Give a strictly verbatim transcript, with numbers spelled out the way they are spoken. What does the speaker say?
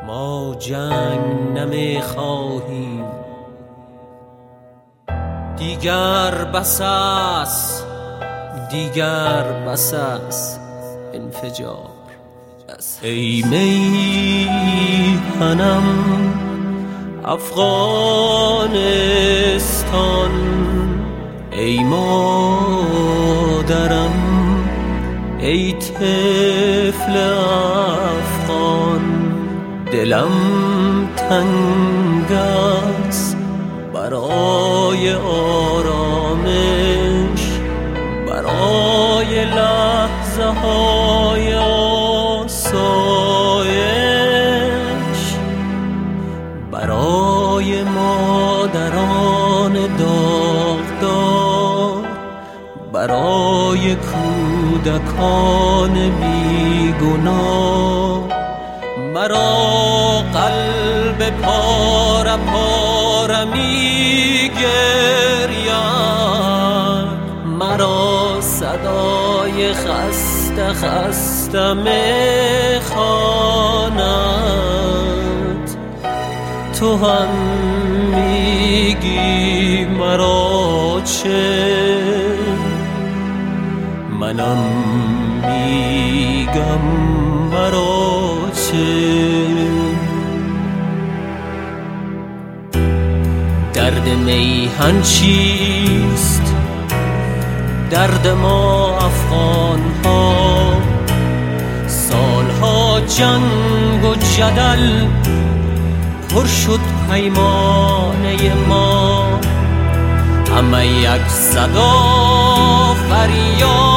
ما جنگ نمیخواهیم، دیگر بس است، دیگر بس است انفجار. ای میهنم افغانستان، ای مادرم ای طفل افغان، دلم تنگ است برای آرامش، برای لحظه های آسایش، برای مادران داغدار، برای کودکان بیگناه. مرا قلب پاره پاره می گرید، مرا صدای خسته خسته می خواند. تو هم میگی مرا چه، منم میگم مرا چه. درد میهن چیست؟ درد ما افغان ها، سالها جنگ و جدل پر شد پیمانه ما. همه یک صدا فریاد